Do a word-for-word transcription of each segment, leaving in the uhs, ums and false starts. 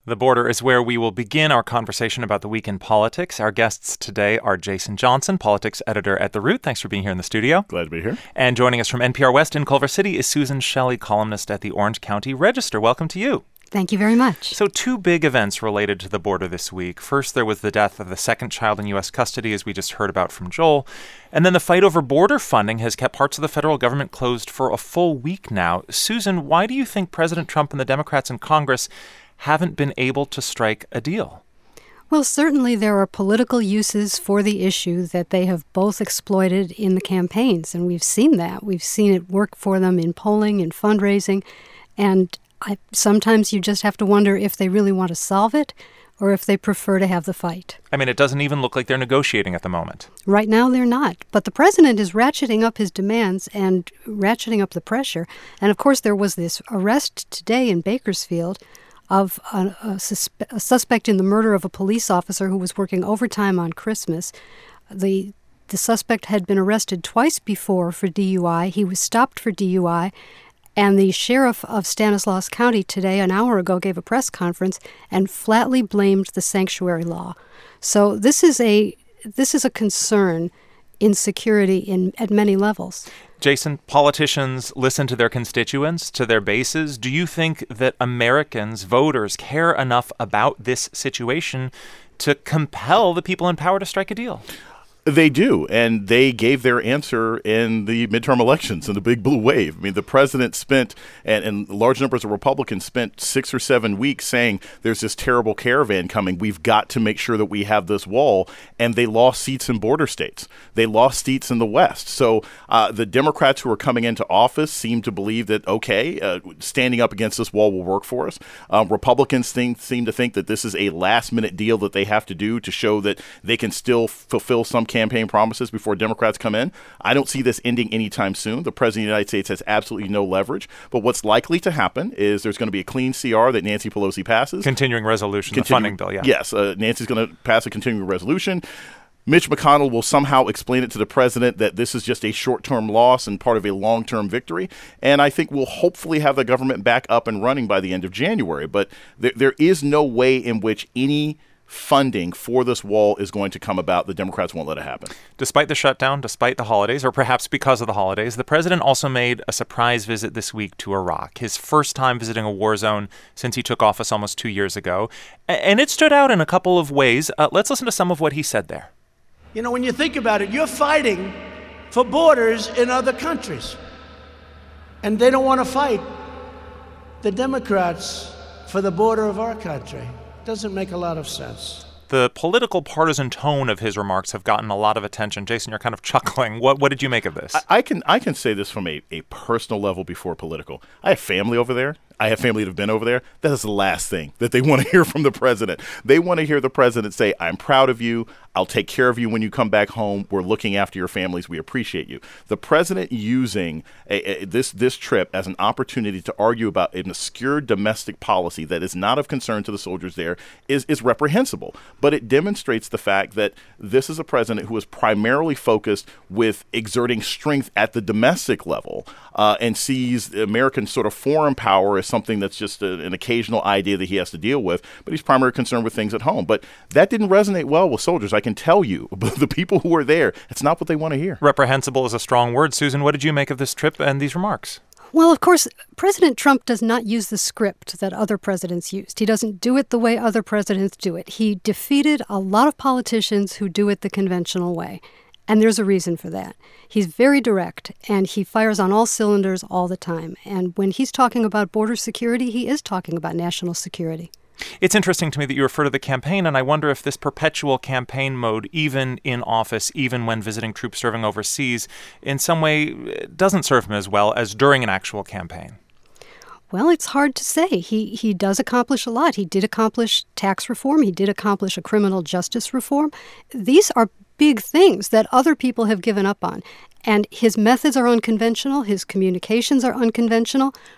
The Border is where we will begin our conversation about the week in politics. Our guests today are Jason Johnson, politics editor at The Root. Thanks for being here in the studio. Glad to be here. And joining us from N P R West in Culver City is Susan Shelley, columnist at the Orange County Register. Welcome to you. Thank you very much. So two big events related to the border this week. First, there was the death of the second child in U S custody, as we just heard about from Joel. And then the fight over border funding has kept parts of the federal government closed for a full week now. Susan, why do you think President Trump and the Democrats in Congress haven't been able to strike a deal? Well, certainly there are political uses for the issue that they have both exploited in the campaigns, and we've seen that. We've seen it work for them in polling, in fundraising, and I, sometimes you just have to wonder if they really want to solve it or if they prefer to have the fight. I mean, it doesn't even look like they're negotiating at the moment. Right now, they're not. But the president is ratcheting up his demands and ratcheting up the pressure. And, of course, there was this arrest today in Bakersfield of a, a, suspe- a suspect in the murder of a police officer who was working overtime on Christmas. The the suspect had been arrested twice before for D U I. He was stopped for D U I, and the sheriff of Stanislaus County today, an hour ago, gave a press conference and flatly blamed the sanctuary law. So this is a this is a concern in security in at many levels. Jason, politicians listen to their constituents, to their bases. Do you think that Americans, voters, care enough about this situation to compel the people in power to strike a deal? They do, and they gave their answer in the midterm elections in the big blue wave. I mean, the president spent, and, and large numbers of Republicans spent six or seven weeks saying there's this terrible caravan coming. We've got to make sure that we have this wall, and they lost seats in border states. They lost seats in the West. So uh, the Democrats who are coming into office seem to believe that, okay, uh, standing up against this wall will work for us. Uh, Republicans think, seem to think that this is a last-minute deal that they have to do to show that they can still fulfill some campaign promises before Democrats come in. I don't see this ending anytime soon. The president of the United States has absolutely no leverage. But what's likely to happen is there's going to be a clean C R that Nancy Pelosi passes. Continuing resolution, Continu- the funding bill, yeah. Yes, uh, Nancy's going to pass a continuing resolution. Mitch McConnell will somehow explain it to the president that this is just a short-term loss and part of a long-term victory. And I think we'll hopefully have the government back up and running by the end of January. But there, there is no way in which any funding for this wall is going to come about. The Democrats won't let it happen. Despite the shutdown, despite the holidays, or perhaps because of the holidays, the president also made a surprise visit this week to Iraq, his first time visiting a war zone since he took office almost two years ago. And it stood out in a couple of ways. Uh, let's listen to some of what he said there. You know, when you think about it, you're fighting for borders in other countries. And they don't want to fight the Democrats for the border of our country. Doesn't make a lot of sense. The political partisan tone of his remarks have gotten a lot of attention. Jason, you're kind of chuckling. What what did you make of this? I, I can I can say this from a, a personal level before political. I have family over there. I have family that have been over there. That is the last thing that they want to hear from the president. They want to hear the president say, I'm proud of you. I'll take care of you when you come back home. We're looking after your families. We appreciate you. The president using a, a, this this trip as an opportunity to argue about an obscure domestic policy that is not of concern to the soldiers there is, is reprehensible. But it demonstrates the fact that this is a president who is primarily focused with exerting strength at the domestic level uh, and sees American sort of foreign power as something that's just a, an occasional idea that he has to deal with, but he's primarily concerned with things at home. But that didn't resonate well with soldiers. I can tell you, the people who are there, it's not what they want to hear. Reprehensible is a strong word. Susan, what did you make of this trip and these remarks? Well, of course, President Trump does not use the script that other presidents used. He doesn't do it the way other presidents do it. He defeated a lot of politicians who do it the conventional way. And there's a reason for that. He's very direct, and he fires on all cylinders all the time. And when he's talking about border security, he is talking about national security. It's interesting to me that you refer to the campaign, and I wonder if this perpetual campaign mode, even in office, even when visiting troops serving overseas, in some way doesn't serve him as well as during an actual campaign. Well, it's hard to say. He he does accomplish a lot. He did accomplish tax reform. He did accomplish a criminal justice reform. These are big things that other people have given up on. And his methods are unconventional. His communications are unconventional.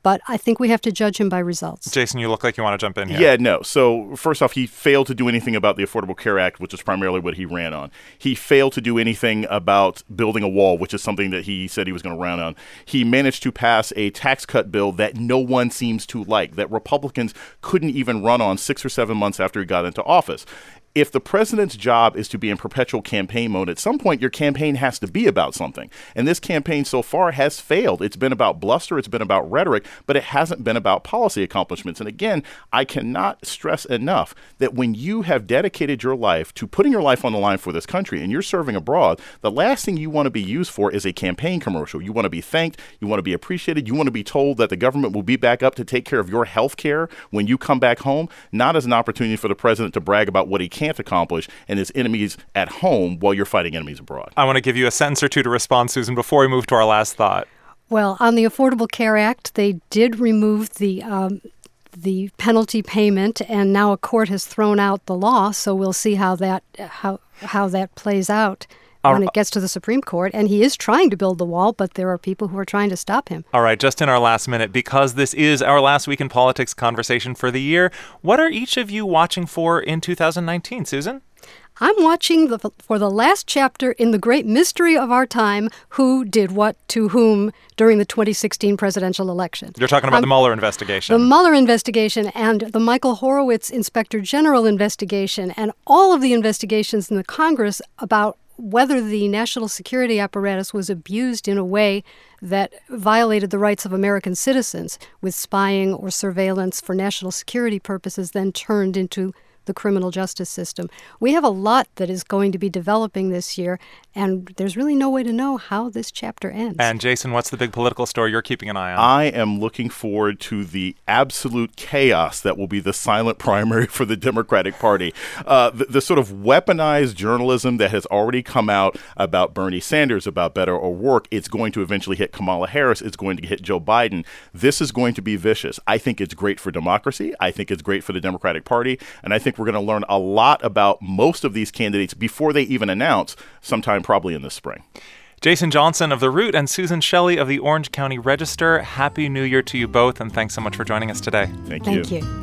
but I think we have to judge him by results. Jason, you look like you want to jump in here. Yeah, no. So first off, he failed to do anything about the Affordable Care Act, which is primarily what he ran on. He failed to do anything about building a wall, which is something that he said he was going to run on. He managed to pass a tax cut bill that no one seems to like, that Republicans couldn't even run on six or seven months after he got into office. If the president's job is to be in perpetual campaign mode, at some point your campaign has to be about something. And this campaign so far has failed. It's been about bluster, it's been about rhetoric, but it hasn't been about policy accomplishments. And again, I cannot stress enough that when you have dedicated your life to putting your life on the line for this country and you're serving abroad, the last thing you want to be used for is a campaign commercial. You want to be thanked, you want to be appreciated, you want to be told that the government will be back up to take care of your health care when you come back home, not as an opportunity for the president to brag about what he can can't accomplish and his enemies at home while you're fighting enemies abroad. I want to give you a sentence or two to respond, Susan, before we move to our last thought. Well, on the Affordable Care Act, they did remove the um, the penalty payment, and now a court has thrown out the law. So we'll see how that how how that plays out when it gets to the Supreme Court. And he is trying to build the wall, but there are people who are trying to stop him. All right, just in our last minute, because this is our last Week in Politics conversation for the year, what are each of you watching for in two thousand nineteen, Susan? I'm watching the, for the last chapter in the great mystery of our time, who did what to whom during the twenty sixteen presidential election. You're talking about um, the Mueller investigation. The Mueller investigation and the Michael Horowitz Inspector General investigation and all of the investigations in the Congress about whether the national security apparatus was abused in a way that violated the rights of American citizens with spying or surveillance for national security purposes, then turned into the criminal justice system. We have a lot that is going to be developing this year, and there's really no way to know how this chapter ends. And Jason, what's the big political story you're keeping an eye on? I am looking forward to the absolute chaos that will be the silent primary for the Democratic Party. Uh, the, the sort of weaponized journalism that has already come out about Bernie Sanders, about Beto O'Rourke, it's going to eventually hit Kamala Harris, it's going to hit Joe Biden. This is going to be vicious. I think it's great for democracy. I think it's great for the Democratic Party. And I think we're going to learn a lot about most of these candidates before they even announce, sometime probably in the spring. Jason Johnson of The Root and Susan Shelley of the Orange County Register, Happy New Year to you both, and thanks so much for joining us today. Thank you. Thank you.